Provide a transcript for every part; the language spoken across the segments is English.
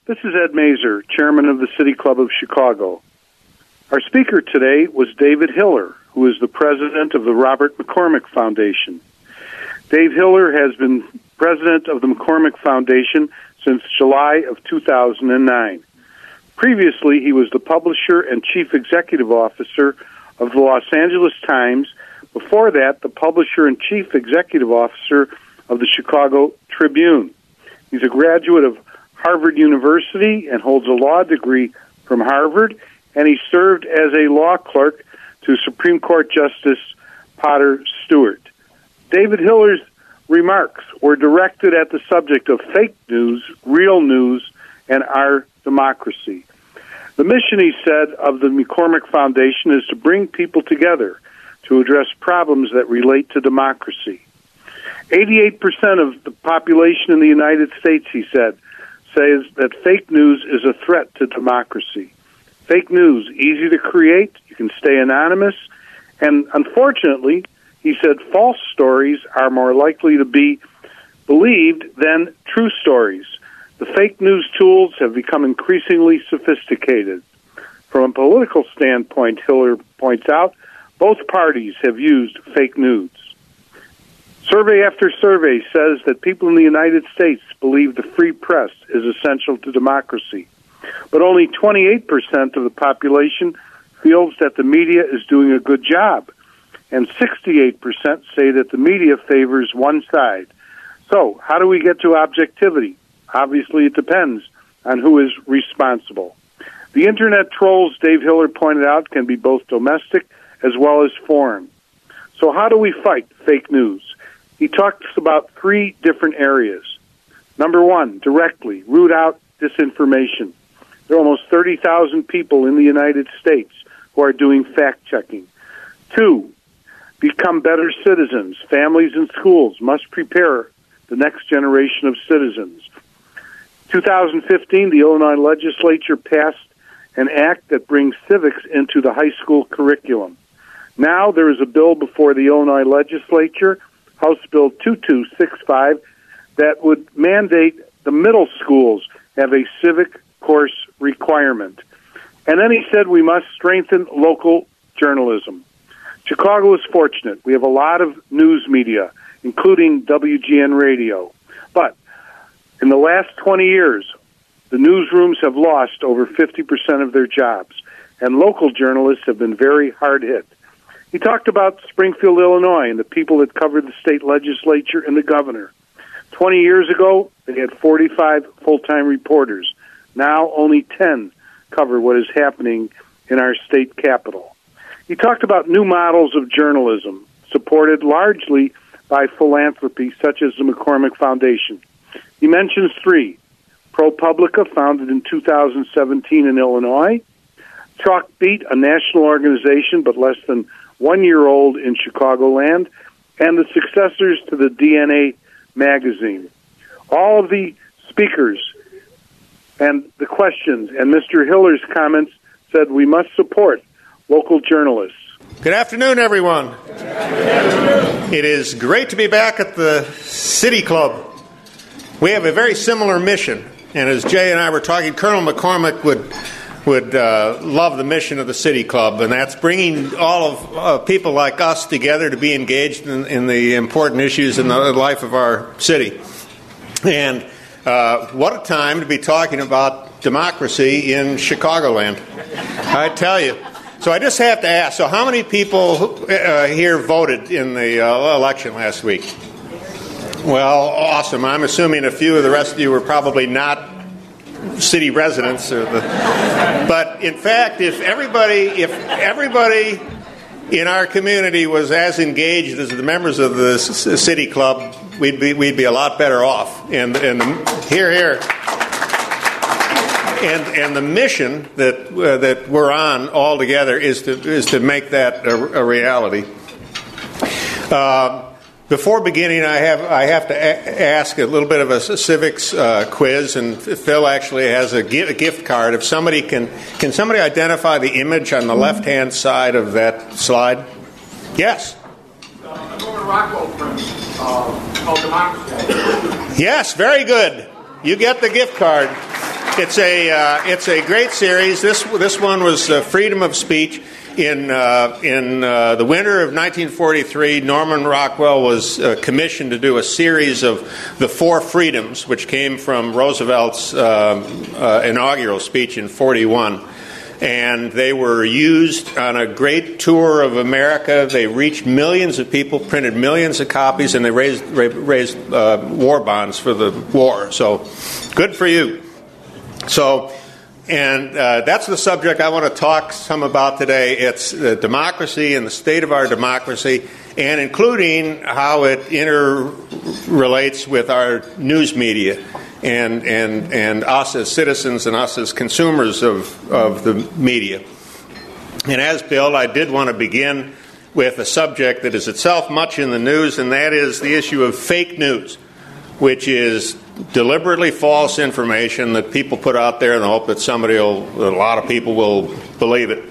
This is Ed Mazer, chairman of the City Club of Chicago. Our speaker today was David Hiller, who is the president of the Robert McCormick Foundation. Dave Hiller has been president of the McCormick Foundation since July of 2009. Previously, he was the publisher and chief executive officer of the Los Angeles Times. Before that, the publisher and chief executive officer of the Chicago Tribune. He's a graduate of Harvard University and holds a law degree from Harvard, and he served as a law clerk to Supreme Court Justice Potter Stewart. David Hiller's remarks were directed at the subject of fake news, real news, and our democracy. The mission, he said, of the McCormick Foundation is to bring people together to address problems that relate to democracy. 88% of the population in the United States, he said, says that fake news is a threat to democracy. Fake news, easy to create, you can stay anonymous, and unfortunately, he said false stories are more likely to be believed than true stories. The fake news tools have become increasingly sophisticated. From a political standpoint, Hiller points out, both parties have used fake news. Survey after survey says that people in the United States believe the free press is essential to democracy, but only 28% of the population feels that the media is doing a good job, and 68% say that the media favors one side. So, how do we get to objectivity? Obviously, it depends on who is responsible. The Internet trolls, Dave Hiller pointed out, can be both domestic as well as foreign. So how do we fight fake news? He talks about three different areas. Number one, directly, root out disinformation. There are almost 30,000 people in the United States who are doing fact-checking. Two, become better citizens. Families and schools must prepare the next generation of citizens. 2015, the Illinois legislature passed an act that brings civics into the high school curriculum. Now there is a bill before the Illinois legislature, House Bill 2265, that would mandate the middle schools have a civic course requirement. And then he said we must strengthen local journalism. Chicago is fortunate. We have a lot of news media, including WGN Radio. But in the last 20 years, the newsrooms have lost over 50% of their jobs, and local journalists have been very hard hit. He talked about Springfield, Illinois, and the people that covered the state legislature and the governor. 20 years ago, they had 45 full-time reporters. Now only 10 cover what is happening in our state capital. He talked about new models of journalism, supported largely by philanthropy, such as the McCormick Foundation. He mentions three. ProPublica, founded in 2017 in Illinois. Chalkbeat, a national organization but less than 1 year old in Chicagoland. And the successors to the DNA magazine. All of the speakers and the questions and Mr. Hiller's comments said we must support local journalists. Good afternoon, everyone. Good afternoon. It is great to be back at the City Club. We have a very similar mission, and as Jay and I were talking, Colonel McCormick would love the mission of the City Club, and that's bringing all of people like us together to be engaged in the important issues in the life of our city. And what a time to be talking about democracy in Chicagoland, I tell you. So I just have to ask, so how many people here voted in the election last week? Well, awesome. I'm assuming a few of the rest of you were probably not city residents, but in fact, if everybody in our community was as engaged as the members of the City Club, we'd be a lot better off. And here. And the mission that we're on all together is to make that a reality. Before beginning, I have to ask a little bit of a civics quiz, and Phil actually has a gift card. If somebody can somebody identify the image on the left-hand side of that slide? Yes. A Norman Rockwell print called Democracy. Yes, very good. You get the gift card. It's a great series. This one was freedom of speech. In the winter of 1943, Norman Rockwell was commissioned to do a series of the Four Freedoms, which came from Roosevelt's inaugural speech in 41. And they were used on a great tour of America. They reached millions of people, printed millions of copies, and they raised war bonds for the war. So, good for you. So, and that's the subject I want to talk some about today. It's democracy and the state of our democracy, and including how it interrelates with our news media and us as citizens and us as consumers of the media. And as billed, I did want to begin with a subject that is itself much in the news, and that is the issue of fake news, which is deliberately false information that people put out there in the hope that a lot of people will believe it.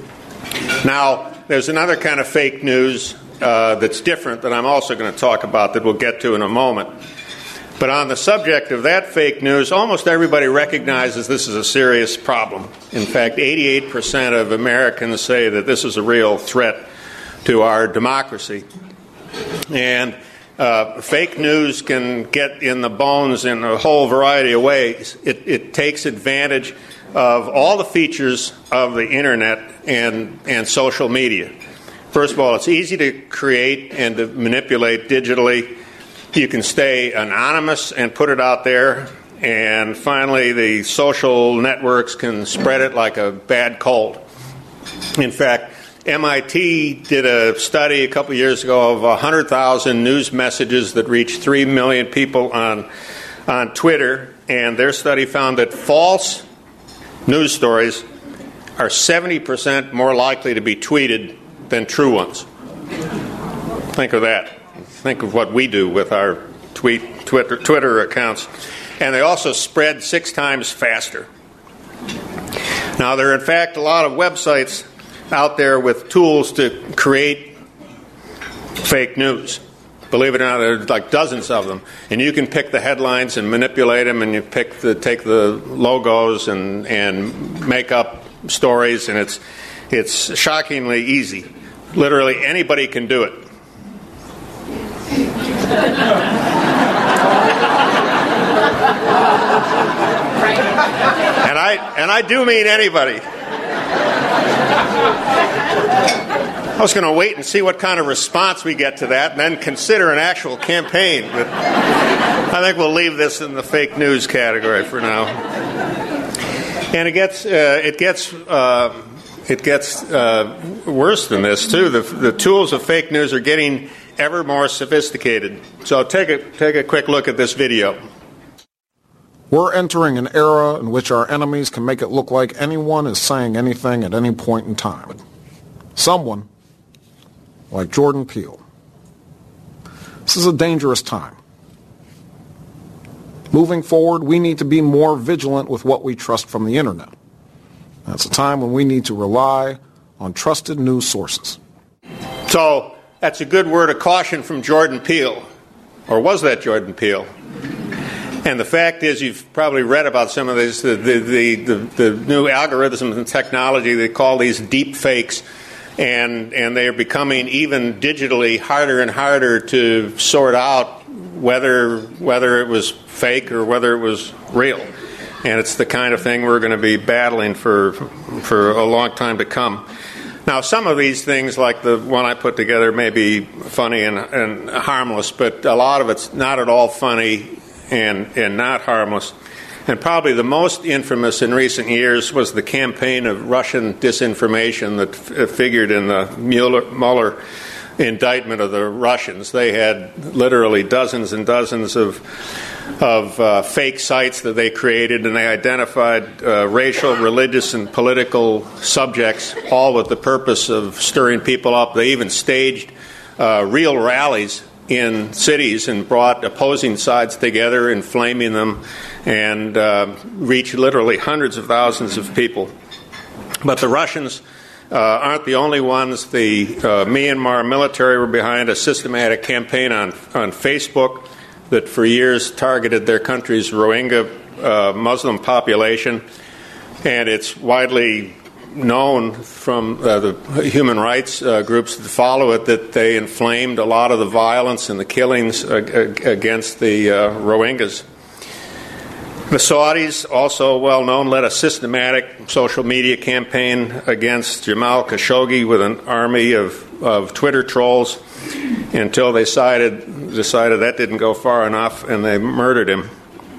Now, there's another kind of fake news that's different that I'm also going to talk about that we'll get to in a moment. But on the subject of that fake news, almost everybody recognizes this is a serious problem. In fact, 88% of Americans say that this is a real threat to our democracy. And fake news can get in the bones in a whole variety of ways. It takes advantage of all the features of the Internet and social media. First of all, it's easy to create and to manipulate digitally. You can stay anonymous and put it out there. And finally, the social networks can spread it like a bad cold. In fact, MIT did a study a couple years ago of 100,000 news messages that reached 3 million people on Twitter, and their study found that false news stories are 70% more likely to be tweeted than true ones. Think of that. Think of what we do with our Twitter accounts. And they also spread 6 times faster. Now, there are, in fact, a lot of websites out there with tools to create fake news. Believe it or not, there's like dozens of them. And you can pick the headlines and manipulate them, and you take the logos and make up stories, and it's shockingly easy. Literally anybody can do it. And I do mean anybody. I was going to wait and see what kind of response we get to that and then consider an actual campaign. But I think we'll leave this in the fake news category for now. And it gets worse than this, too. The tools of fake news are getting ever more sophisticated. So take a quick look at this video. We're entering an era in which our enemies can make it look like anyone is saying anything at any point in time. Someone like Jordan Peele. This is a dangerous time. Moving forward, we need to be more vigilant with what we trust from the internet. That's a time when we need to rely on trusted news sources. So that's a good word of caution from Jordan Peele. Or was that Jordan Peele? And the fact is, you've probably read about some of these, the new algorithms and technology. They call these deep fakes, and they are becoming even digitally harder and harder to sort out whether it was fake or whether it was real. And it's the kind of thing we're going to be battling for a long time to come. Now, some of these things, like the one I put together, may be funny and harmless, but a lot of it's not at all funny and not harmless. And probably the most infamous in recent years was the campaign of Russian disinformation that figured in the Mueller indictment of the Russians. They had literally dozens and dozens of fake sites that they created, and they identified racial, religious, and political subjects, all with the purpose of stirring people up. They even staged real rallies in cities and brought opposing sides together, inflaming them, and reached literally hundreds of thousands of people. But the Russians aren't the only ones. The Myanmar military were behind a systematic campaign on Facebook that for years targeted their country's Rohingya Muslim population, and it's widely known from the human rights groups that follow it that they inflamed a lot of the violence and the killings against the Rohingyas. The Saudis, also well known, led a systematic social media campaign against Jamal Khashoggi with an army of Twitter trolls until they decided that didn't go far enough and they murdered him.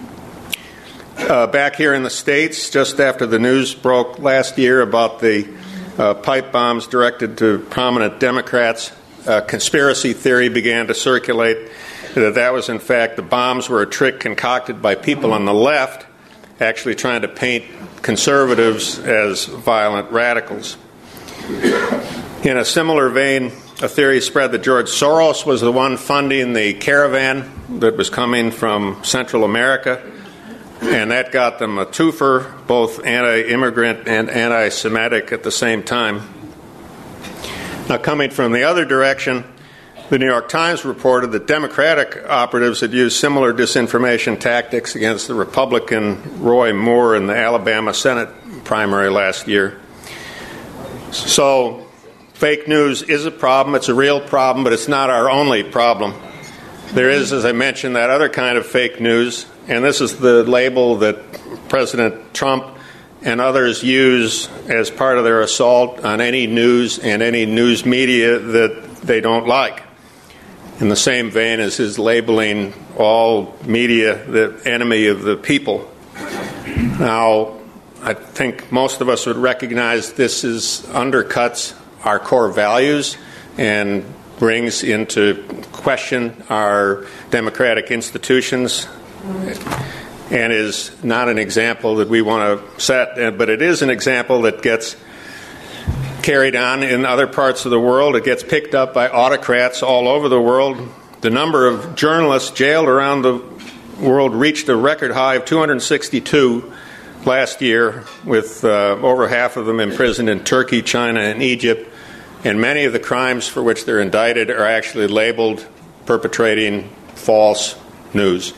Back here in the States, just after the news broke last year about the pipe bombs directed to prominent Democrats, conspiracy theory began to circulate that was in fact the bombs were a trick concocted by people on the left actually trying to paint conservatives as violent radicals. In a similar vein, a theory spread that George Soros was the one funding the caravan that was coming from Central America, and that got them a twofer, both anti-immigrant and anti-Semitic at the same time. Now, coming from the other direction, the New York Times reported that Democratic operatives had used similar disinformation tactics against the Republican Roy Moore in the Alabama Senate primary last year. So, fake news is a problem. It's a real problem, but it's not our only problem. There is, as I mentioned, that other kind of fake news, and this is the label that President Trump and others use as part of their assault on any news and any news media that they don't like. In the same vein as his labeling all media the enemy of the people. Now, I think most of us would recognize this undercuts our core values and brings into question our democratic institutions and is not an example that we want to set, but it is an example that gets carried on in other parts of the world. It gets picked up by autocrats all over the world. The number of journalists jailed around the world reached a record high of 262 last year, with over half of them imprisoned in Turkey, China, and Egypt. And many of the crimes for which they're indicted are actually labeled perpetrating false news.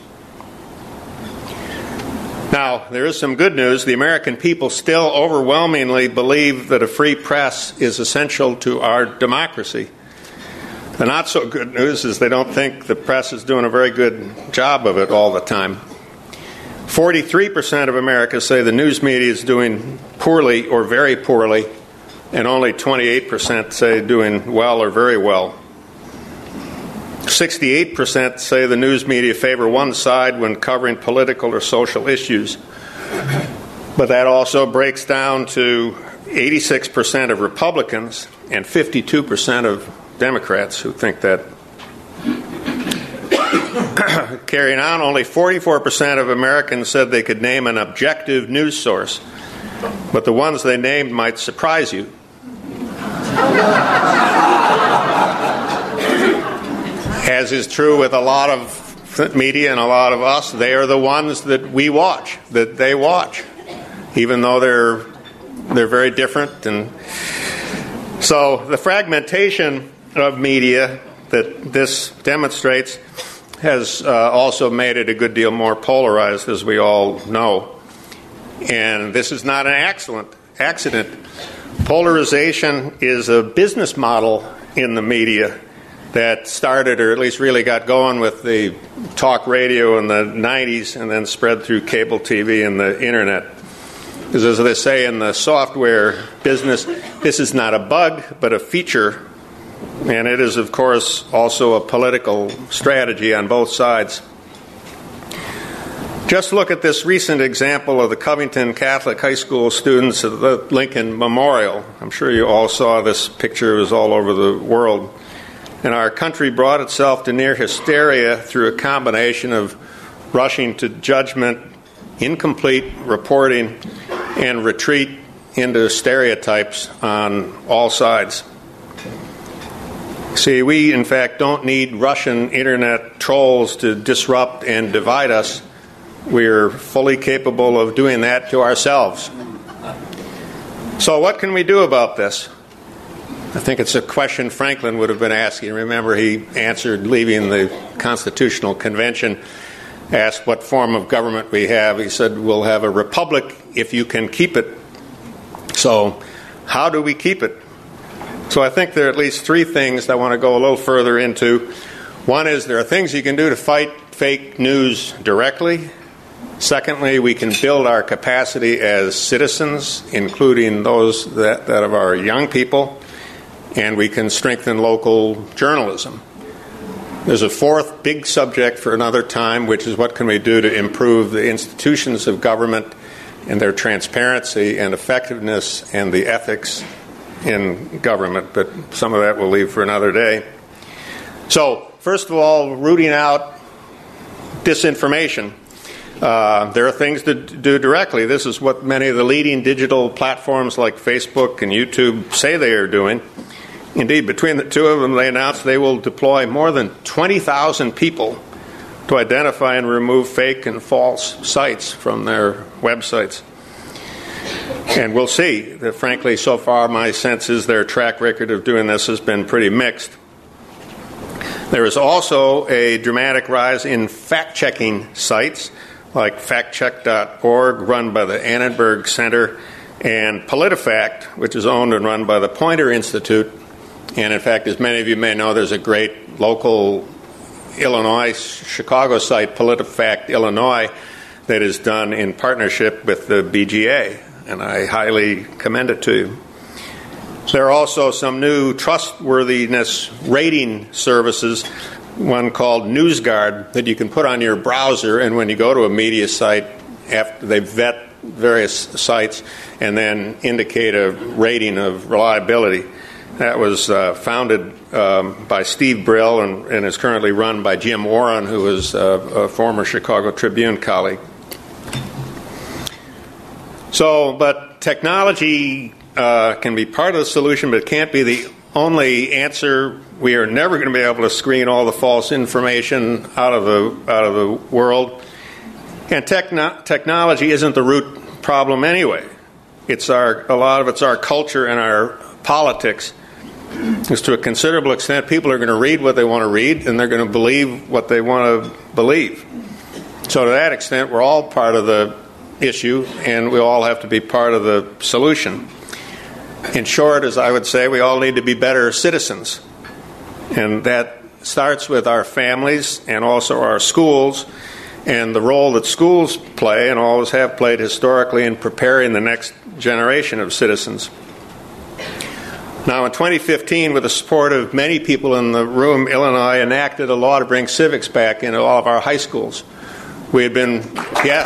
Now, there is some good news. The American people still overwhelmingly believe that a free press is essential to our democracy. The not so good news is they don't think the press is doing a very good job of it all the time. 43% of Americans say the news media is doing poorly or very poorly, and only 28% say doing well or very well. 68% say the news media favor one side when covering political or social issues. But that also breaks down to 86% of Republicans and 52% of Democrats who think that. Carrying on, only 44% of Americans said they could name an objective news source, but the ones they named might surprise you. As is true with a lot of media and a lot of us, they are the ones that we watch, that they watch, even though they're very different. And so the fragmentation of media that this demonstrates has also made it a good deal more polarized, as we all know. And this is not an accident. Polarization is a business model in the media that started, or at least really got going, with the talk radio in the 90s and then spread through cable TV and the internet. Because as they say in the software business, this is not a bug, but a feature. And it is, of course, also a political strategy on both sides. Just look at this recent example of the Covington Catholic High School students at the Lincoln Memorial. I'm sure you all saw this picture. It was all over the world. And our country brought itself to near hysteria through a combination of rushing to judgment, incomplete reporting, and retreat into stereotypes on all sides. See, we, in fact, don't need Russian internet trolls to disrupt and divide us. We're fully capable of doing that to ourselves. So what can we do about this? I think it's a question Franklin would have been asking. Remember, he answered leaving the Constitutional Convention. asked what form of government we have. He said, we'll have a republic if you can keep it. So how do we keep it? So I think there are at least three things I want to go a little further into. One is there are things you can do to fight fake news directly. Secondly, we can build our capacity as citizens, including those that of our young people, and we can strengthen local journalism. There's a fourth big subject for another time, which is what can we do to improve the institutions of government and their transparency and effectiveness and the ethics in government, but some of that we'll leave for another day. So, first of all, rooting out disinformation. There are things to do directly. This is what many of the leading digital platforms like Facebook and YouTube say they are doing. Indeed, between the two of them, they announced they will deploy more than 20,000 people to identify and remove fake and false sites from their websites. And we'll see that, frankly, so far my sense is their track record of doing this has been pretty mixed. There is also a dramatic rise in fact-checking sites like factcheck.org, run by the Annenberg Center, and PolitiFact, which is owned and run by the Poynter Institute. And in fact, as many of you may know, there's a great local Illinois, Chicago site, PolitiFact Illinois, that is done in partnership with the BGA, and I highly commend it to you. There are also some new trustworthiness rating services, one called NewsGuard, that you can put on your browser, and when you go to a media site, after they vet various sites and then indicate a rating of reliability. That was founded by Steve Brill and is currently run by Jim Warren, who is a former Chicago Tribune colleague. So, but technology can be part of the solution, but it can't be the only answer. We are never going to be able to screen all the false information out of the world. And technology isn't the root problem anyway. A lot of it's our culture and our politics. Because to a considerable extent, people are going to read what they want to read, and they're going to believe what they want to believe. So to that extent, we're all part of the issue, and we all have to be part of the solution. In short, as I would say, we all need to be better citizens. And that starts with our families and also our schools, and the role that schools play and always have played historically in preparing the next generation of citizens. Now, in 2015, with the support of many people in the room, Illinois enacted a law to bring civics back into all of our high schools. We had been, yes,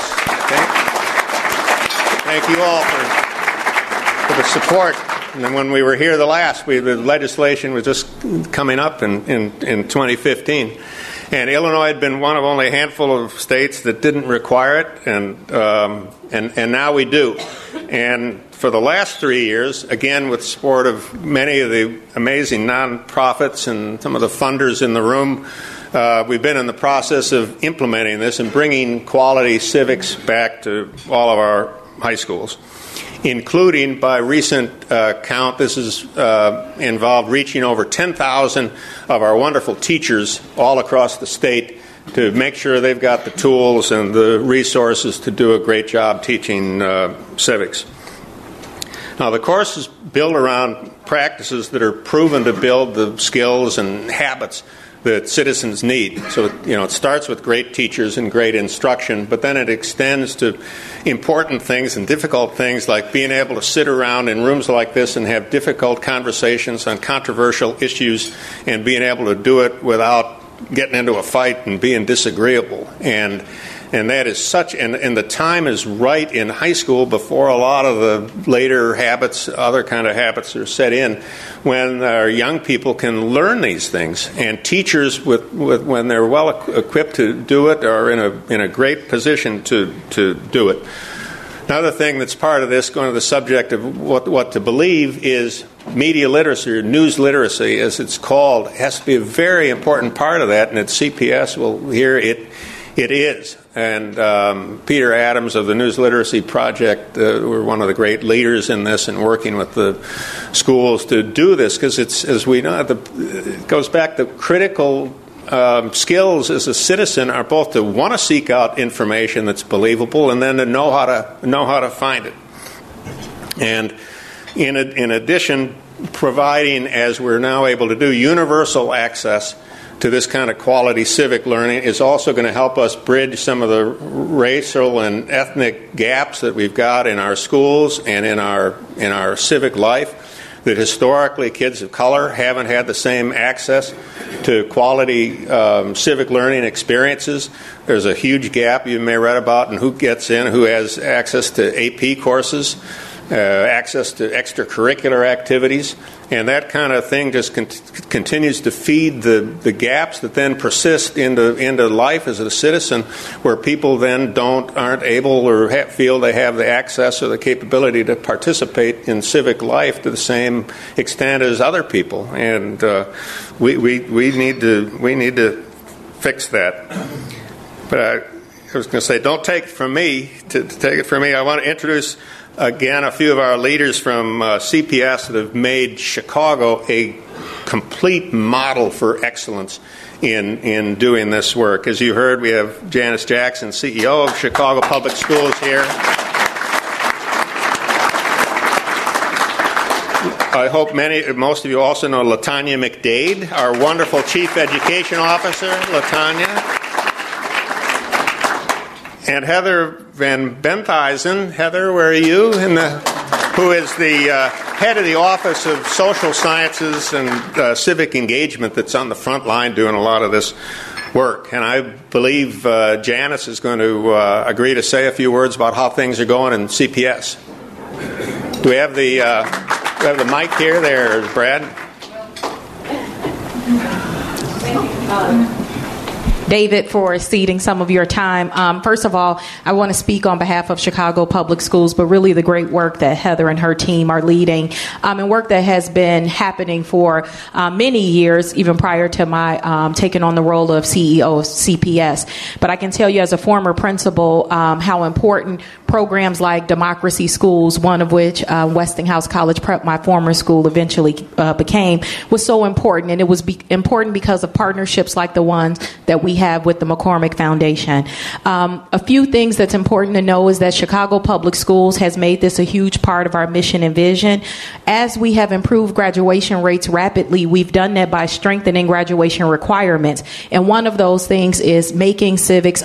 thank you all for the support. And then when we were here the last, the legislation was just coming up in 2015. And Illinois had been one of only a handful of states that didn't require it, and now we do. And for the last 3 years, again with support of many of the amazing nonprofits and some of the funders in the room, we've been in the process of implementing this and bringing quality civics back to all of our high schools, including, by recent count, this has involved reaching over 10,000 of our wonderful teachers all across the state to make sure they've got the tools and the resources to do a great job teaching civics. Now, the course is built around practices that are proven to build the skills and habits that citizens need. So, it starts with great teachers and great instruction, but then it extends to important things and difficult things like being able to sit around in rooms like this and have difficult conversations on controversial issues and being able to do it without getting into a fight and being disagreeable. And that is and the time is right in high school before a lot of the later habits, other kind of habits are set in, when our young people can learn these things. And teachers, when they're well equipped to do it, are in a great position to do it. Another thing that's part of this, going to the subject of what to believe, is media literacy, or news literacy, as it's called, has to be a very important part of that, and at CPS we'll hear it is. And Peter Adams of the News Literacy Project, we're one of the great leaders in this and working with the schools to do this, because it's, as we know, it goes back to critical skills as a citizen are both to want to seek out information that's believable and then to know how to find it. And in addition, providing, as we're now able to do, universal access to this kind of quality civic learning is also going to help us bridge some of the racial and ethnic gaps that we've got in our schools and in our civic life, that historically kids of color haven't had the same access to quality civic learning experiences. There's a huge gap you may have read about in who gets in, who has access to AP courses, access to extracurricular activities, and that kind of thing just continues to feed the gaps that then persist into life as a citizen, where people then aren't able or feel they have the access or the capability to participate in civic life to the same extent as other people, and we need to fix that. But I was going to say, don't take it from me. To take it from me, I want to introduce again a few of our leaders from CPS that have made Chicago a complete model for excellence in doing this work. As you heard, we have Janice Jackson, CEO of Chicago Public Schools here. I hope most of you also know LaTanya McDade, our wonderful Chief Education Officer. LaTanya. And Heather Van Benthuizen. Heather, where are you? Who is the head of the Office of Social Sciences and Civic Engagement that's on the front line doing a lot of this work. And I believe Janice is going to agree to say a few words about how things are going in CPS. Do we have the mic here? There, Brad. David, for ceding some of your time. First of all, I want to speak on behalf of Chicago Public Schools, but really the great work that Heather and her team are leading, and work that has been happening for many years, even prior to my taking on the role of CEO of CPS. But I can tell you as a former principal how important programs like Democracy Schools, one of which Westinghouse College Prep, my former school, eventually became, was so important. And it was important because of partnerships like the ones that we have with the McCormick Foundation. A few things that's important to know is that Chicago Public Schools has made this a huge part of our mission and vision. As we have improved graduation rates rapidly, we've done that by strengthening graduation requirements. And one of those things is making civics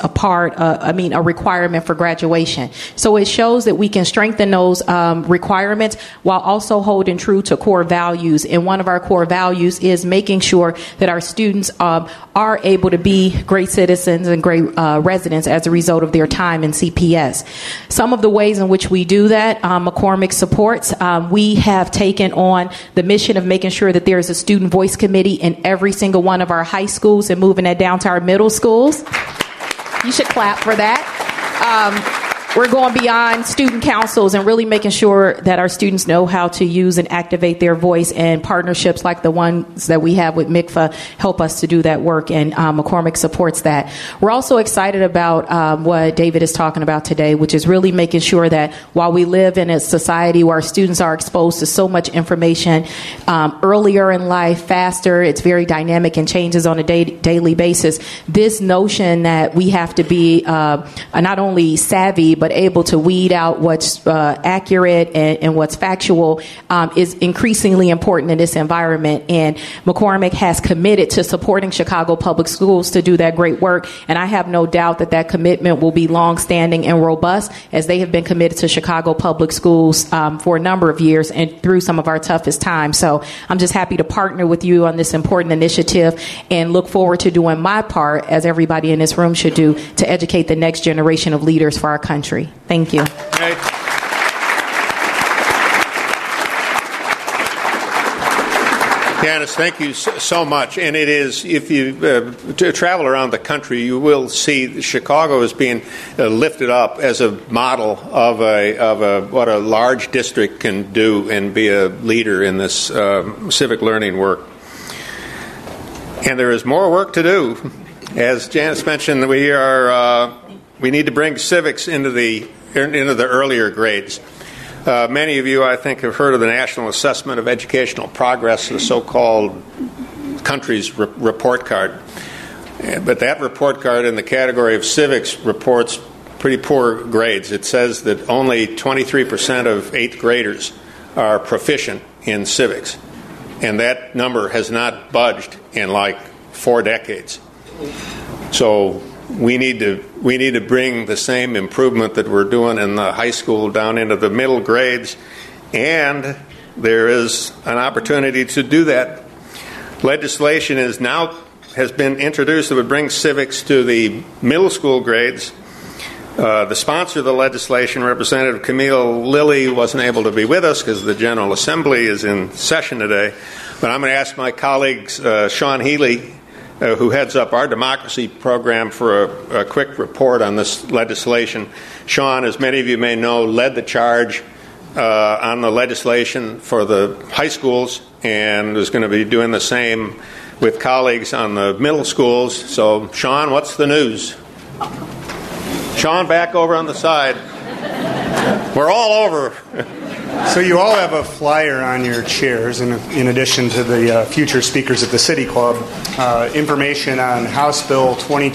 a requirement for graduation. So it shows that we can strengthen those requirements while also holding true to core values. And one of our core values is making sure that our students are able to be great citizens and great residents as a result of their time in CPS. Some of the ways in which we do that, McCormick supports. We have taken on the mission of making sure that there is a student voice committee in every single one of our high schools and moving that down to our middle schools. You should clap for that. We're going beyond student councils and really making sure that our students know how to use and activate their voice, and partnerships like the ones that we have with MICFA help us to do that work, and McCormick supports that. We're also excited about what David is talking about today, which is really making sure that while we live in a society where our students are exposed to so much information earlier in life, faster, it's very dynamic and changes on a daily basis, this notion that we have to be not only savvy but able to weed out what's accurate and what's factual is increasingly important in this environment. And McCormick has committed to supporting Chicago Public Schools to do that great work. And I have no doubt that that commitment will be longstanding and robust, as they have been committed to Chicago Public Schools for a number of years and through some of our toughest times. So I'm just happy to partner with you on this important initiative and look forward to doing my part, as everybody in this room should do, to educate the next generation of leaders for our country. Thank you. Okay. Janice, thank you so much. And it is, if you travel around the country, you will see that Chicago is being lifted up as a model of what a large district can do and be a leader in this civic learning work. And there is more work to do. As Janice mentioned, we need to bring civics into the earlier grades. Many of you, I think, have heard of the National Assessment of Educational Progress, the so-called country's report card. But that report card in the category of civics reports pretty poor grades. It says that only 23% of 8th graders are proficient in civics. And that number has not budged in like 4 decades. So we need to bring the same improvement that we're doing in the high school down into the middle grades, and there is an opportunity to do that. Legislation has been introduced that would bring civics to the middle school grades. The sponsor of the legislation, Representative Camille Lilly, wasn't able to be with us because the General Assembly is in session today. But I'm going to ask my colleagues, Sean Healy, who heads up our democracy program, for a quick report on this legislation. Sean, as many of you may know, led the charge on the legislation for the high schools and is going to be doing the same with colleagues on the middle schools. So, Sean, what's the news? Sean, back over on the side. We're all over. So you all have a flyer on your chairs, in addition to the future speakers at the City Club, information on House Bill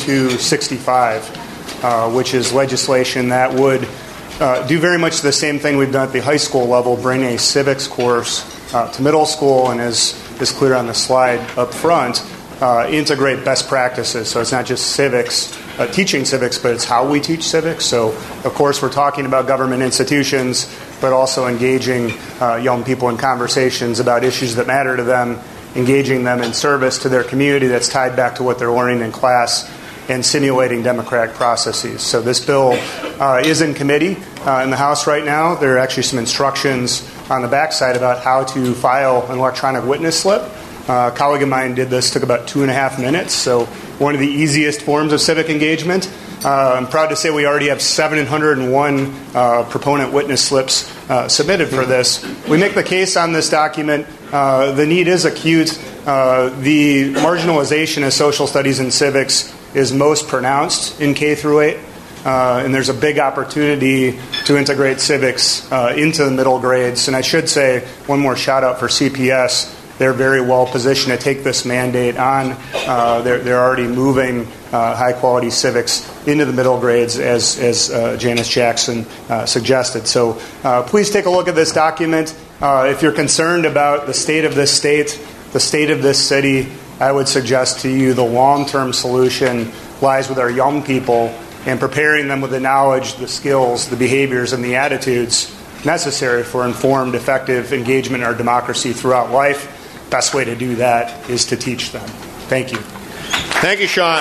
2265, which is legislation that would do very much the same thing we've done at the high school level, bring a civics course to middle school, and as is clear on the slide up front, integrate best practices. So it's not just civics, teaching civics, but it's how we teach civics. So, of course, we're talking about government institutions, but also engaging young people in conversations about issues that matter to them, engaging them in service to their community that's tied back to what they're learning in class, and simulating democratic processes. So this bill is in committee in the House right now. There are actually some instructions on the backside about how to file an electronic witness slip. A colleague of mine did this, took about 2.5 minutes, so one of the easiest forms of civic engagement. I'm proud to say we already have 701 proponent witness slips submitted for this. We make the case on this document. The need is acute. The marginalization of social studies and civics is most pronounced in K through 8. And there's a big opportunity to integrate civics into the middle grades. And I should say one more shout out for CPS. They're very well positioned to take this mandate on. They're already moving high-quality civics into the middle grades, as Janice Jackson suggested. So please take a look at this document. If you're concerned about the state of this state, the state of this city, I would suggest to you the long-term solution lies with our young people and preparing them with the knowledge, the skills, the behaviors, and the attitudes necessary for informed, effective engagement in our democracy throughout life. Best way to do that is to teach them. Thank you. Thank you, Sean.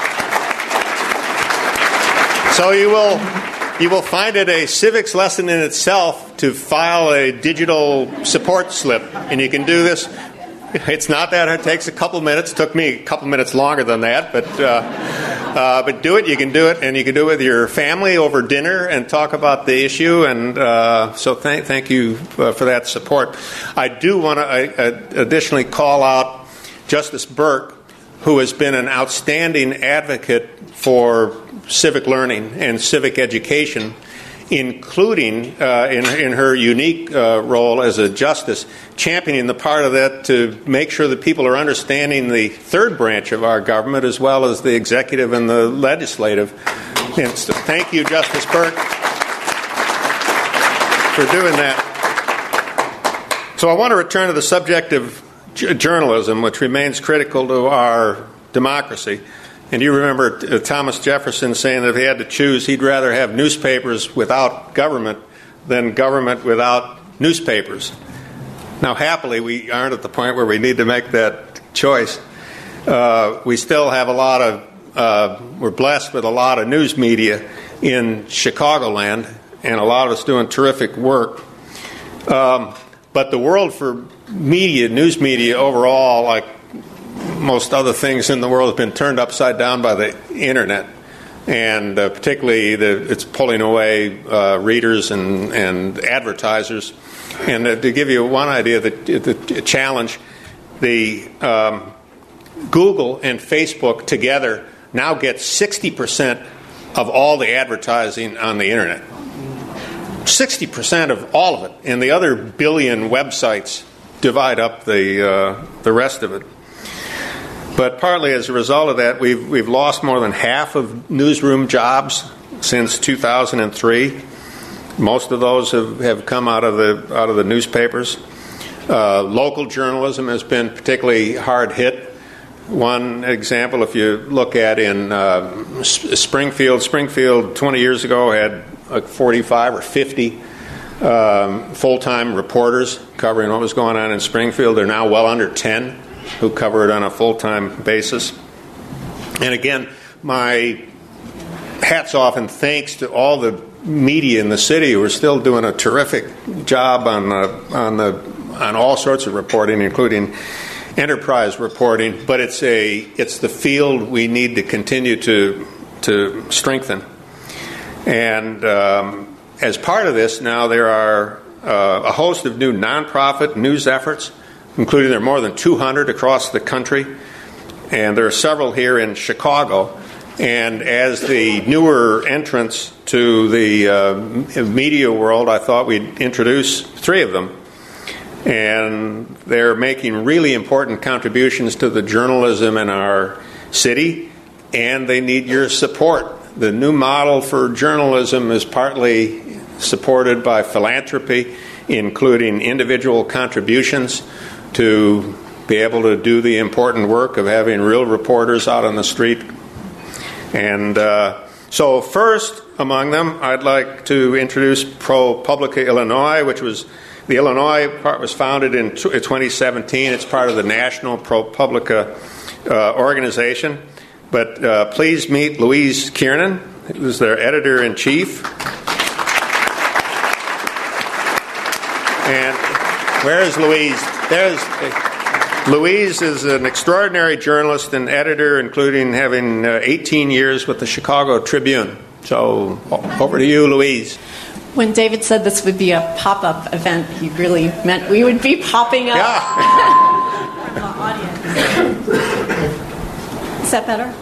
So you will find it a civics lesson in itself to file a digital support slip, and you can do this. It's not that it takes a couple minutes. It took me a couple minutes longer than that, but do it. You can do it, and you can do it with your family over dinner and talk about the issue. And so thank you for that support. I do want to additionally call out Justice Burke, who has been an outstanding advocate for civic learning and civic education, including in her unique role as a justice, championing the part of that to make sure that people are understanding the third branch of our government as well as the executive and the legislative. And so thank you, Justice Burke, for doing that. So I want to return to the subject of journalism, which remains critical to our democracy. And you remember Thomas Jefferson saying that if he had to choose, he'd rather have newspapers without government than government without newspapers. Now, happily, we aren't at the point where we need to make that choice. We still have a lot of, we're blessed with a lot of news media in Chicagoland, and a lot of us doing terrific work. But the world for media, news media overall, like most other things in the world, has been turned upside down by the internet, and particularly it's pulling away readers and advertisers. And to give you one idea, the challenge, the Google and Facebook together now get 60% of all the advertising on the internet. 60% of all of it, and the other billion websites divide up the rest of it. But partly as a result of that, we've lost more than half of newsroom jobs since 2003. Most of those have come out of the newspapers. Local journalism has been particularly hard hit. One example, if you look at in Springfield 20 years ago had like 45 or 50 full-time reporters covering what was going on in Springfield. They're now well under 10 who cover it on a full-time basis. And again, my hats off and thanks to all the media in the city who are still doing a terrific job on all sorts of reporting, including enterprise reporting. But it's the field we need to continue to strengthen. And as part of this, now there are a host of new nonprofit news efforts, including there are more than 200 across the country, and there are several here in Chicago. And as the newer entrants to the media world, I thought we'd introduce 3 of them. And they're making really important contributions to the journalism in our city, and they need your support. The new model for journalism is partly supported by philanthropy, including individual contributions to be able to do the important work of having real reporters out on the street. And so first among them, I'd like to introduce ProPublica Illinois, which was the Illinois part was founded in 2017. It's part of the National ProPublica organization. But please meet Louise Kiernan, who's their editor-in-chief. And where is Louise? Louise is an extraordinary journalist and editor, including having 18 years with the Chicago Tribune. So over to you, Louise. When David said this would be a pop-up event, he really meant we would be popping up. Yeah. The audience. Is that better?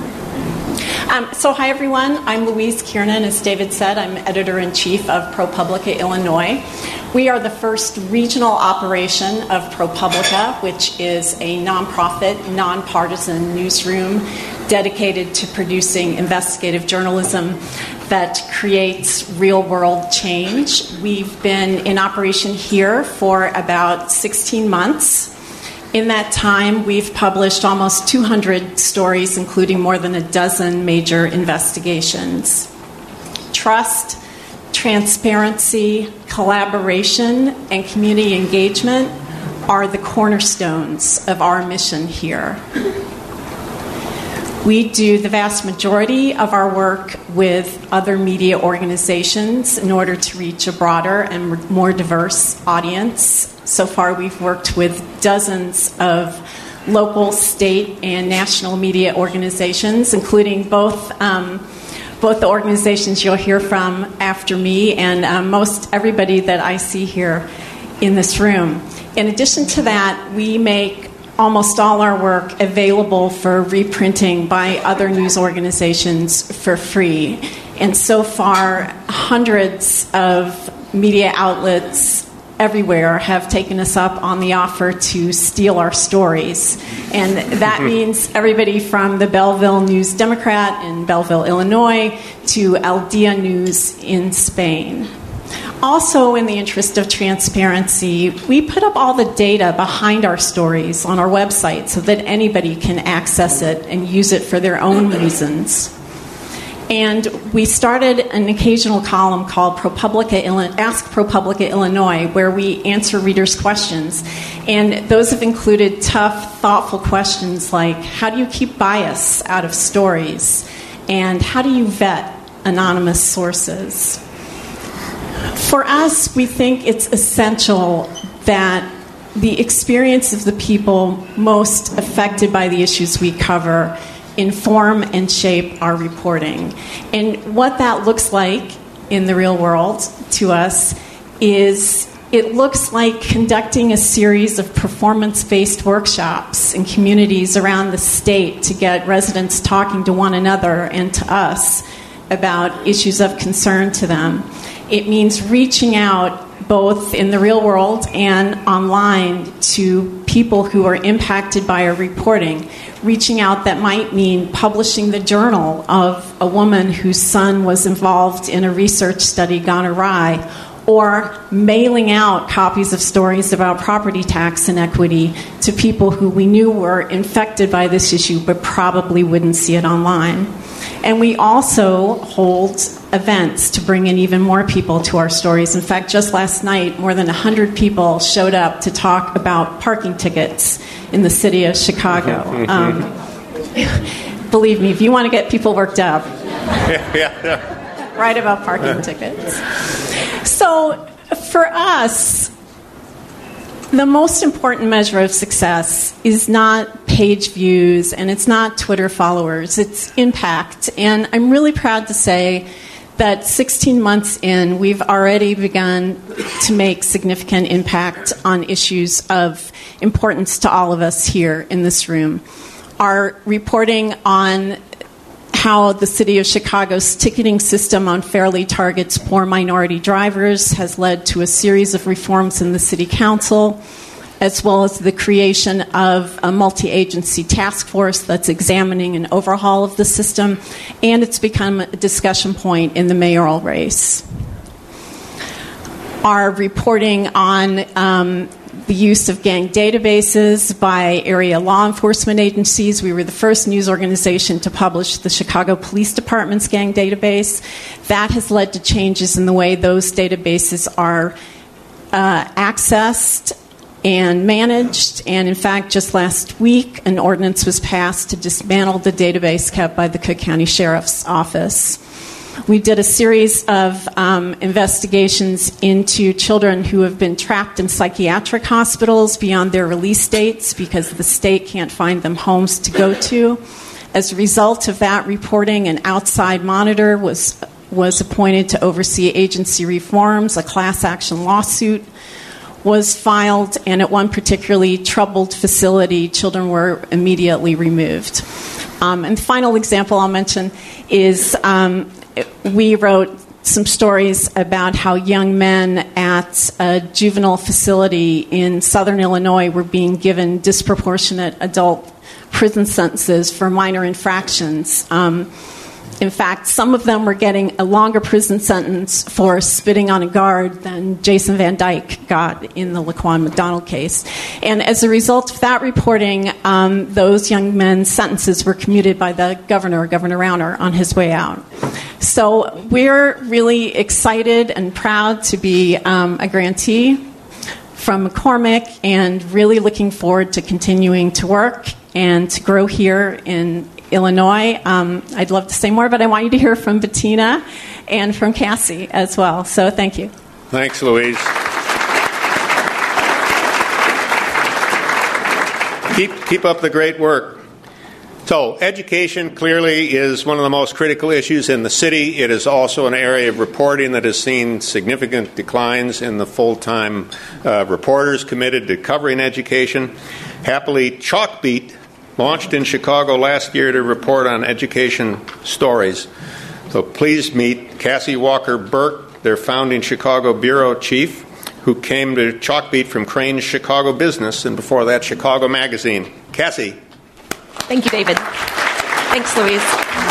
So hi, everyone. I'm Louise Kiernan. As David said, I'm editor-in-chief of ProPublica Illinois. We are the first regional operation of ProPublica, which is a nonprofit, nonpartisan newsroom dedicated to producing investigative journalism that creates real-world change. We've been in operation here for about 16 months. In that time, we've published almost 200 stories, including more than a dozen major investigations. Trust, transparency, collaboration, and community engagement are the cornerstones of our mission here. We do the vast majority of our work with other media organizations in order to reach a broader and more diverse audience. So far, we've worked with dozens of local, state, and national media organizations, including both the organizations you'll hear from after me and most everybody that I see here in this room. In addition to that, we make almost all our work available for reprinting by other news organizations for free. And so far, hundreds of media outlets everywhere have taken us up on the offer to steal our stories. And that means everybody from the Belleville News Democrat in Belleville, Illinois, to El Dia News in Spain. Also, in the interest of transparency, we put up all the data behind our stories on our website so that anybody can access it and use it for their own reasons. And we started an occasional column called Ask ProPublica Illinois, where we answer readers' questions. And those have included tough, thoughtful questions like, how do you keep bias out of stories? And how do you vet anonymous sources? For us, we think it's essential that the experience of the people most affected by the issues we cover inform and shape our reporting. And what that looks like in the real world to us is it looks like conducting a series of performance-based workshops in communities around the state to get residents talking to one another and to us about issues of concern to them. It means reaching out both in the real world and online to people who are impacted by our reporting. Reaching out that might mean publishing the journal of a woman whose son was involved in a research study gone awry, or mailing out copies of stories about property tax inequity to people who we knew were infected by this issue but probably wouldn't see it online. And we also hold events to bring in even more people to our stories. In fact, just last night, more than 100 people showed up to talk about parking tickets in the city of Chicago. Believe me, if you want to get people worked up, write about parking tickets. So for us, the most important measure of success is not page views and it's not Twitter followers, it's impact. And I'm really proud to say that 16 months in, we've already begun to make significant impact on issues of importance to all of us here in this room. Our reporting on how the city of Chicago's ticketing system unfairly targets poor minority drivers has led to a series of reforms in the city council, as well as the creation of a multi-agency task force that's examining an overhaul of the system, and it's become a discussion point in the mayoral race. Our reporting on the use of gang databases by area law enforcement agencies. We were the first news organization to publish the Chicago Police Department's gang database. That has led to changes in the way those databases are accessed and managed. And in fact, just last week, an ordinance was passed to dismantle the database kept by the Cook County Sheriff's Office. We did a series of investigations into children who have been trapped in psychiatric hospitals beyond their release dates because the state can't find them homes to go to. As a result of that reporting, an outside monitor was appointed to oversee agency reforms. A class action lawsuit was filed, and at one particularly troubled facility, children were immediately removed. And the final example I'll mention is we wrote some stories about how young men at a juvenile facility in southern Illinois were being given disproportionate adult prison sentences for minor infractions. In fact, some of them were getting a longer prison sentence for spitting on a guard than Jason Van Dyke got in the Laquan McDonald case. And as a result of that reporting, those young men's sentences were commuted by the governor, Governor Rauner, on his way out. So we're really excited and proud to be a grantee from McCormick and really looking forward to continuing to work and to grow here in Illinois. I'd love to say more, but I want you to hear from Bettina and from Cassie as well. So thank you. Thanks, Louise. Keep up the great work. So education clearly is one of the most critical issues in the city. It is also an area of reporting that has seen significant declines in the full-time reporters committed to covering education. Happily, Chalkbeat launched in Chicago last year to report on education stories. So please meet Cassie Walker Burke, their founding Chicago bureau chief, who came to Chalkbeat from Crane's Chicago Business, and before that, Chicago Magazine. Cassie. Thank you, David. Thanks, Louise.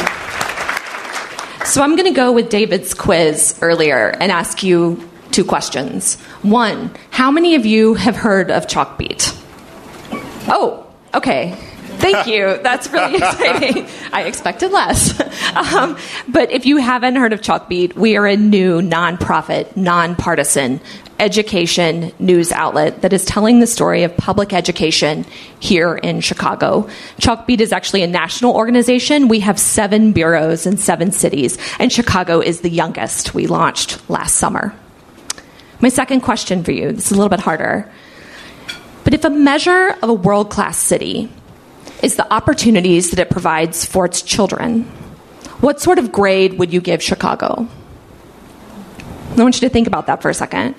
So I'm going to go with David's quiz earlier and ask you two questions. One, how many of you have heard of Chalkbeat? Oh, okay. Thank you. That's really exciting. I expected less. But if you haven't heard of Chalkbeat, we are a new nonprofit, nonpartisan education news outlet that is telling the story of public education here in Chicago. Chalkbeat is actually a national organization. We have 7 bureaus in 7 cities, and Chicago is the youngest. We launched last summer. My second question for you, this is a little bit harder. But if a measure of a world-class city is the opportunities that it provides for its children, what sort of grade would you give Chicago? I want you to think about that for a second.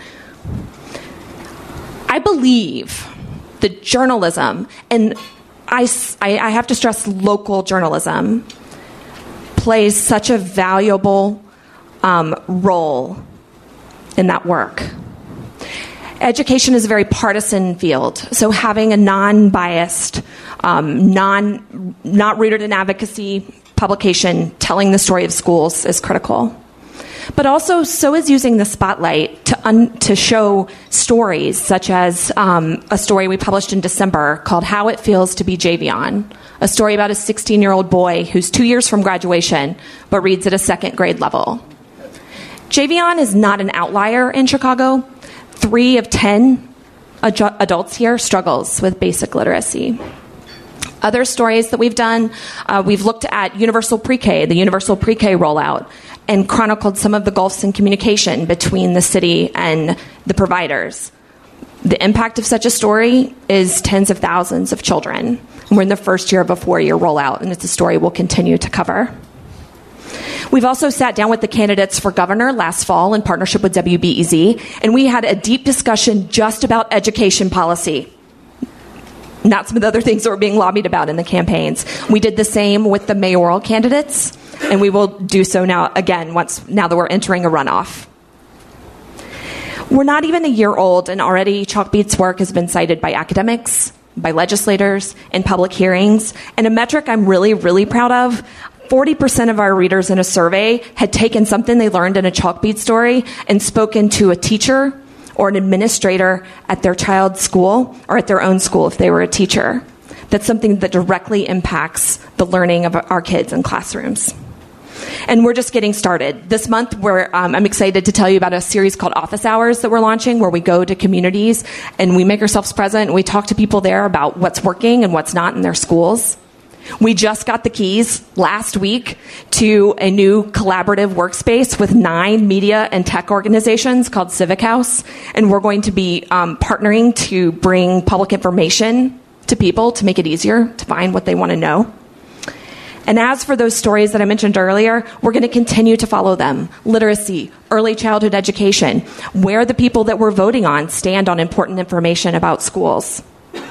I believe that journalism, and I have to stress local journalism, plays such a valuable role in that work. Education is a very partisan field, so having a non-biased, not rooted in advocacy publication telling the story of schools is critical. But also, so is using the spotlight to show stories, such as a story we published in December called How It Feels to Be Javion, a story about a 16-year-old boy who's 2 years from graduation but reads at a second grade level. Javion is not an outlier in Chicago. 3 of 10 adults here struggles with basic literacy. Other stories that we've done, we've looked at universal pre-K, the universal pre-K rollout, and chronicled some of the gulfs in communication between the city and the providers. The impact of such a story is tens of thousands of children. We're in the first year of a 4-year rollout, and it's a story we'll continue to cover. We've also sat down with the candidates for governor last fall in partnership with WBEZ, and we had a deep discussion just about education policy, not some of the other things that were being lobbied about in the campaigns. We did the same with the mayoral candidates, and we will do so now again now that we're entering a runoff. We're not even a year old, and already Chalkbeat's work has been cited by academics, by legislators, in public hearings, and a metric I'm really, really proud of, 40% of our readers in a survey had taken something they learned in a Chalkbeat story and spoken to a teacher or an administrator at their child's school or at their own school if they were a teacher. That's something that directly impacts the learning of our kids in classrooms. And we're just getting started. This month, I'm excited to tell you about a series called Office Hours that we're launching, where we go to communities and we make ourselves present and we talk to people there about what's working and what's not in their schools. We just got the keys last week to a new collaborative workspace with 9 media and tech organizations called Civic House, and we're going to be partnering to bring public information to people to make it easier to find what they want to know. And as for those stories that I mentioned earlier, we're going to continue to follow them. Literacy, early childhood education, where the people that we're voting on stand on important information about schools.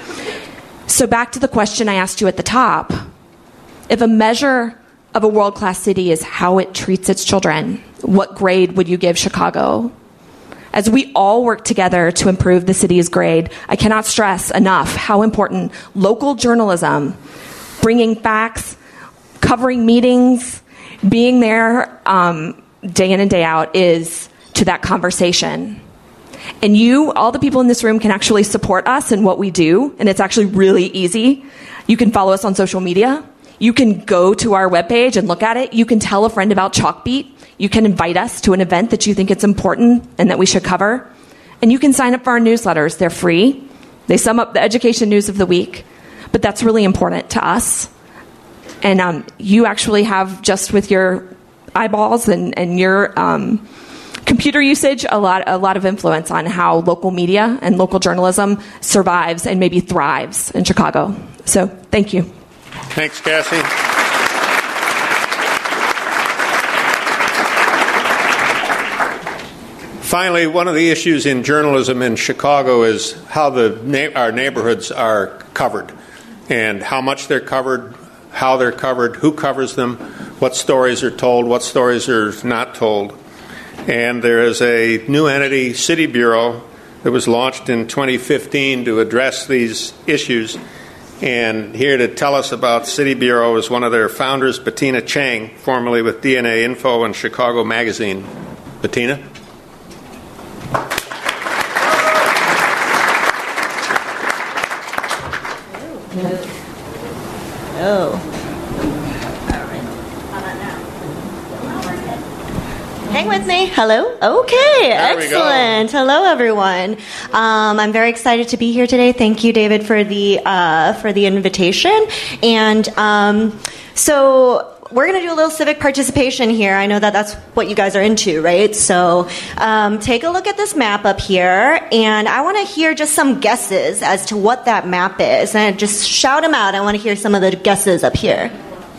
So back to the question I asked you at the top. If a measure of a world-class city is how it treats its children, what grade would you give Chicago? As we all work together to improve the city's grade, I cannot stress enough how important local journalism, bringing facts, covering meetings, being there day in and day out is to that conversation. And you, all the people in this room, can actually support us in what we do, and it's actually really easy. You can follow us on social media. You can go to our webpage and look at it. You can tell a friend about Chalkbeat. You can invite us to an event that you think it's important and that we should cover. And you can sign up for our newsletters. They're free. They sum up the education news of the week. But that's really important to us. And you actually have, just with your eyeballs and your computer usage, a lot of influence on how local media and local journalism survives and maybe thrives in Chicago. So thank you. Thanks, Cassie. Finally, one of the issues in journalism in Chicago is how our neighborhoods are covered, and how much they're covered, how they're covered, who covers them, what stories are told, what stories are not told. And there is a new entity, City Bureau, that was launched in 2015 to address these issues. And here to tell us about City Bureau is one of their founders, Bettina Chang, formerly with DNA Info and Chicago Magazine. Bettina? Hang with me. Hello. Okay. Excellent. Hello, everyone. I'm very excited to be here today. Thank you, David, for the invitation. And so we're going to do a little civic participation here. I know that that's what you guys are into, right? So take a look at this map up here, and I want to hear just some guesses as to what that map is. And just shout them out. I want to hear some of the guesses up here.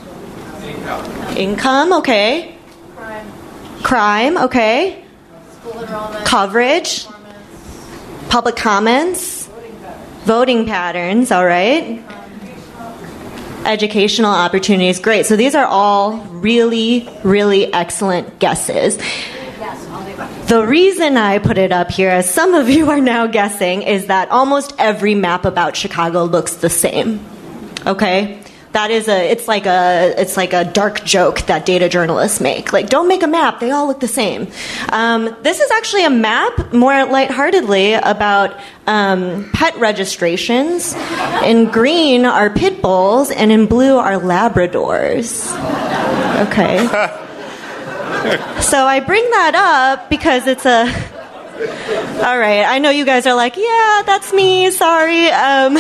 Income, okay. Crime, okay. School enrollment. Coverage. Public comments. Voting patterns, all right. Educational opportunities, great. So these are all really, really excellent guesses. The reason I put it up here, as some of you are now guessing, is that almost every map about Chicago looks the same. Okay? That is it's like a dark joke that data journalists make. Like, don't make a map; they all look the same. This is actually a map, more lightheartedly, about pet registrations. In green are pit bulls, and in blue are Labradors. Okay. So I bring that up because it's a. All right, I know you guys are like, yeah, that's me. Sorry.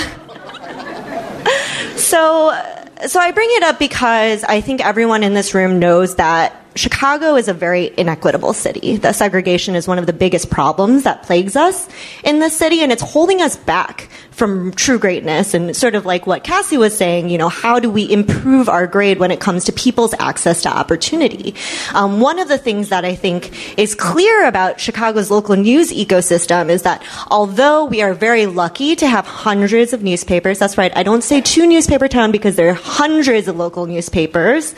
So I bring it up because I think everyone in this room knows that Chicago is a very inequitable city. That segregation is one of the biggest problems that plagues us in this city, and it's holding us back from true greatness. And sort of like what Cassie was saying, how do we improve our grade when it comes to people's access to opportunity? One of the things that I think is clear about Chicago's local news ecosystem is that although we are very lucky to have hundreds of newspapers, that's right, I don't say 2 newspaper town because there are hundreds of local newspapers,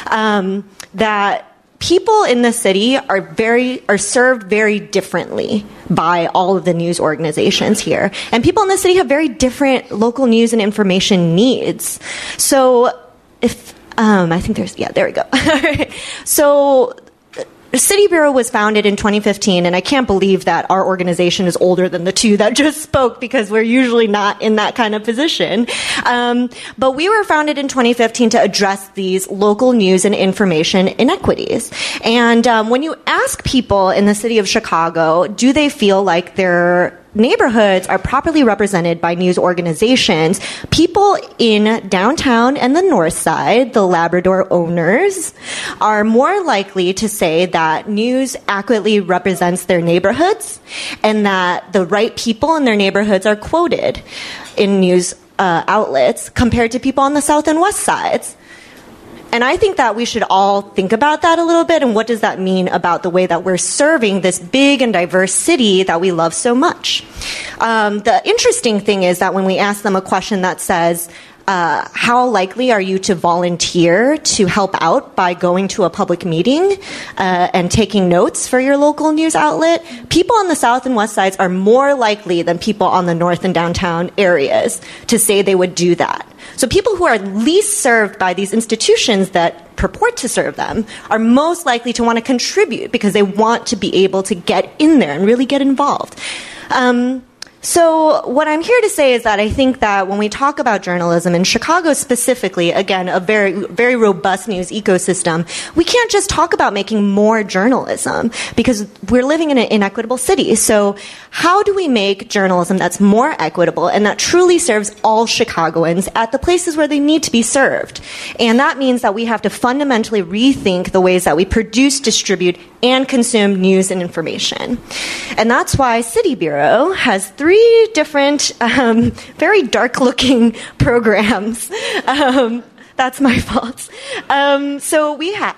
that people in the city are served very differently by all of the news organizations here. And people in the city have very different local news and information needs. So if, I think there we go. So City Bureau was founded in 2015, and I can't believe that our organization is older than the 2 that just spoke, because we're usually not in that kind of position. But we were founded in 2015 to address these local news and information inequities. And when you ask people in the city of Chicago, do they feel like their neighborhoods are properly represented by news organizations, people in downtown and the north side, the Labrador owners, are more likely to say that news accurately represents their neighborhoods and that the right people in their neighborhoods are quoted in news outlets compared to people on the south and west sides. And I think that we should all think about that a little bit, and what does that mean about the way that we're serving this big and diverse city that we love so much. The interesting thing is that when we ask them a question that says, how likely are you to volunteer to help out by going to a public meeting and taking notes for your local news outlet? People on the south and west sides are more likely than people on the north and downtown areas to say they would do that. So people who are least served by these institutions that purport to serve them are most likely to want to contribute because they want to be able to get in there and really get involved. So what I'm here to say is that I think that when we talk about journalism in Chicago specifically, again, a very, very robust news ecosystem, we can't just talk about making more journalism because we're living in an inequitable city. So how do we make journalism that's more equitable and that truly serves all Chicagoans at the places where they need to be served? And that means that we have to fundamentally rethink the ways that we produce, distribute, and consume news and information. And that's why City Bureau has 3 different, very dark-looking programs. That's my fault. So we have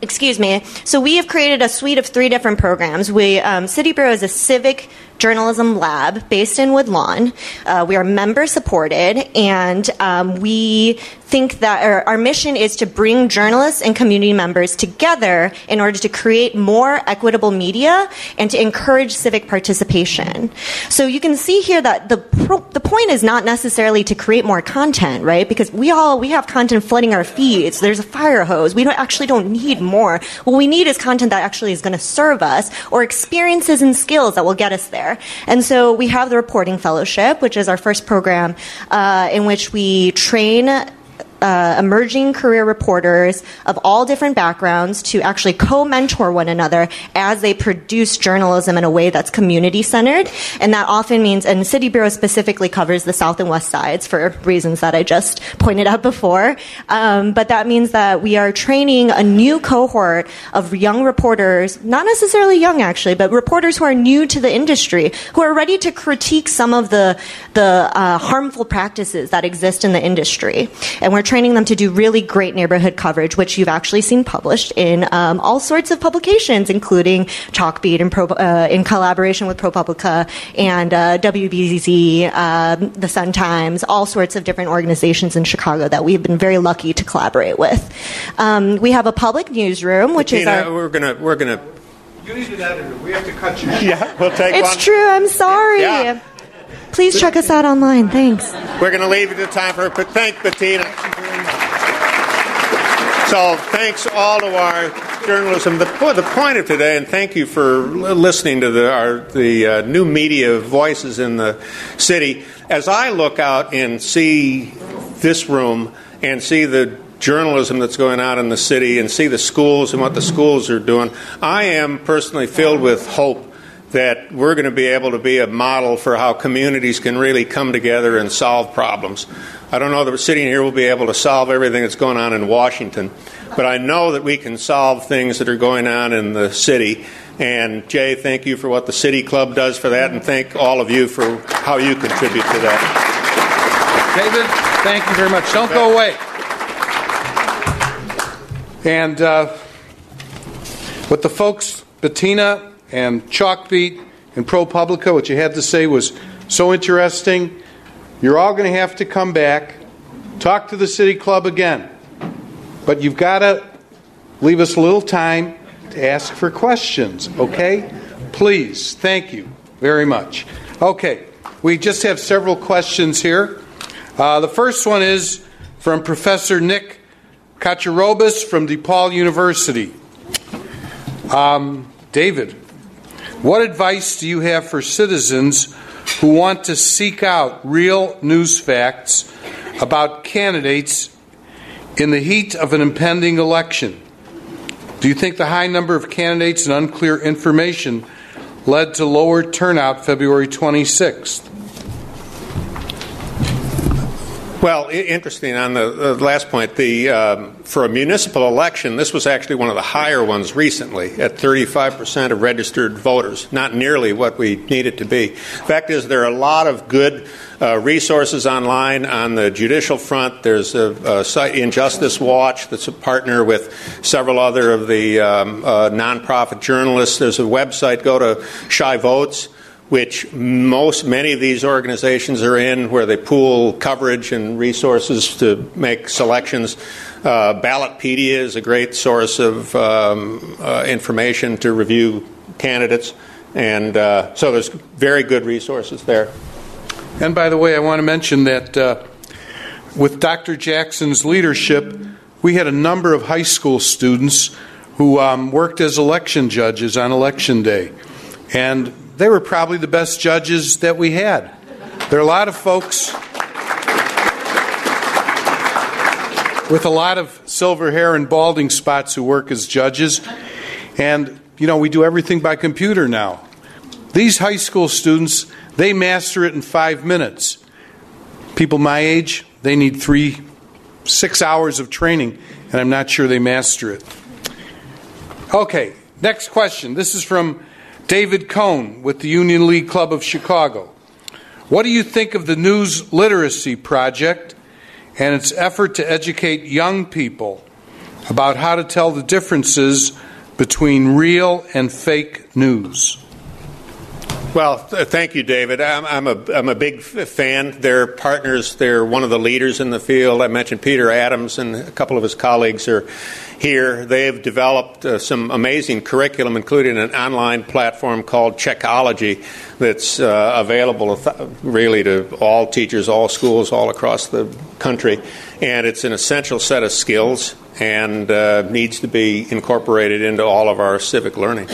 created a suite of 3 different programs. City Bureau is a civic journalism lab based in Woodlawn. We are member-supported, and we think that our mission is to bring journalists and community members together in order to create more equitable media and to encourage civic participation. So you can see here that the point is not necessarily to create more content, right? Because we have content flooding our feeds. There's a fire hose. We don't need more. What we need is content that actually is going to serve us, or experiences and skills that will get us there. And so we have the Reporting Fellowship, which is our first program in which we train emerging career reporters of all different backgrounds to actually co-mentor one another as they produce journalism in a way that's community-centered. And that often means, and City Bureau specifically covers the south and west sides for reasons that I just pointed out before, but that means that we are training a new cohort of young reporters, not necessarily young actually, but reporters who are new to the industry, who are ready to critique some of the harmful practices that exist in the industry. And we're training them to do really great neighborhood coverage, which you've actually seen published in all sorts of publications, including Chalkbeat in collaboration with ProPublica and WBZ, the Sun-Times, all sorts of different organizations in Chicago that we've been very lucky to collaborate with. We have a public newsroom, which is our... We're gonna You need an editor. We have to cut you. Yeah, we'll take It's one. true. I'm sorry. Yeah. Please check us out online. Thanks. We're going to leave it at time for thank Bettina. So thanks all to our journalism. The point of today, and thank you for listening to the new media voices in the city. As I look out and see this room and see the journalism that's going on in the city and see the schools and what the schools are doing, I am personally filled with hope that we're going to be able to be a model for how communities can really come together and solve problems. I don't know that sitting here will be able to solve everything that's going on in Washington, but I know that we can solve things that are going on in the city. And Jay, thank you for what the City Club does for that, and thank all of you for how you contribute to that. David, thank you very much. Don't go away. And what the folks, Bettina and Chalkbeat and ProPublica, what you had to say was so interesting. You're all going to have to come back, talk to the City Club again. But you've got to leave us a little time to ask for questions, okay? Please, thank you very much. Okay, we just have several questions here. The first one is from Professor Nick Kacharobis from DePaul University. David, what advice do you have for citizens who want to seek out real news facts about candidates in the heat of an impending election? Do you think the high number of candidates and unclear information led to lower turnout February 26th? Well, interesting on the last point. For a municipal election, this was actually one of the higher ones recently, at 35% of registered voters. Not nearly what we need it to be. The fact is, there are a lot of good resources online on the judicial front. There's a site, Injustice Watch, that's a partner with several other of the nonprofit journalists. There's a website, go to Shy Votes, which many of these organizations are in, where they pool coverage and resources to make selections. Ballotpedia is a great source of information to review candidates, and so there's very good resources there. And by the way, I want to mention that with Dr. Jackson's leadership, we had a number of high school students who worked as election judges on Election Day, and they were probably the best judges that we had. There are a lot of folks with a lot of silver hair and balding spots who work as judges. And, we do everything by computer now. These high school students, they master it in 5 minutes. People my age, they need 6 hours of training, and I'm not sure they master it. Okay, next question. This is from David Cohn with the Union League Club of Chicago. What do you think of the News Literacy Project and its effort to educate young people about how to tell the differences between real and fake news? Well, thank you, David. I'm a big fan. They're partners. They're one of the leaders in the field. I mentioned Peter Adams, and a couple of his colleagues are here. They've developed some amazing curriculum, including an online platform called Checkology that's available really to all teachers, all schools, all across the country. And it's an essential set of skills and needs to be incorporated into all of our civic learning.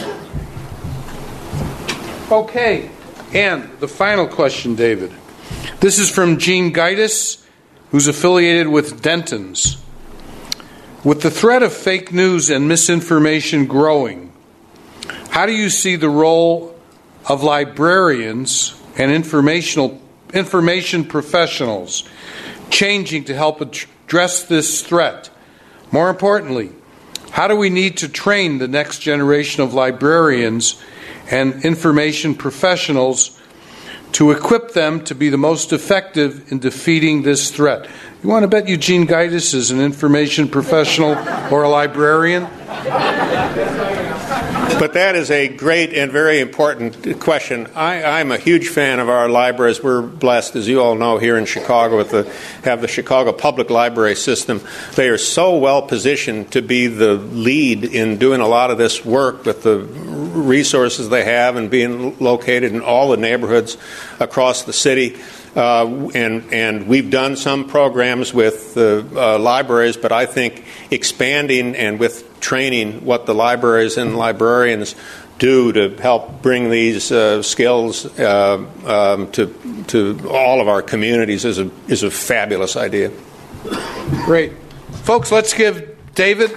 Okay, and the final question, David. This is from Gene Gaitis, who's affiliated with Denton's. With the threat of fake news and misinformation growing, how do you see the role of librarians and information professionals changing to help address this threat? More importantly, how do we need to train the next generation of librarians and information professionals to equip them to be the most effective in defeating this threat? You want to bet Eugene Gaitis is an information professional or a librarian? But that is a great and very important question. I'm a huge fan of our libraries. We're blessed, as you all know, here in Chicago have the Chicago Public Library System. They are so well positioned to be the lead in doing a lot of this work with the resources they have and being located in all the neighborhoods across the city. And we've done some programs with the libraries, but I think expanding and with training what the libraries and librarians do to help bring these skills to all of our communities is a fabulous idea. Great. Folks, let's give David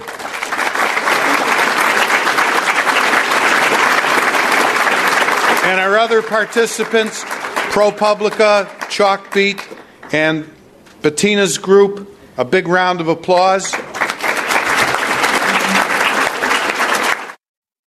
and our other participants, ProPublica, Chalkbeat, and Bettina's group, a big round of applause.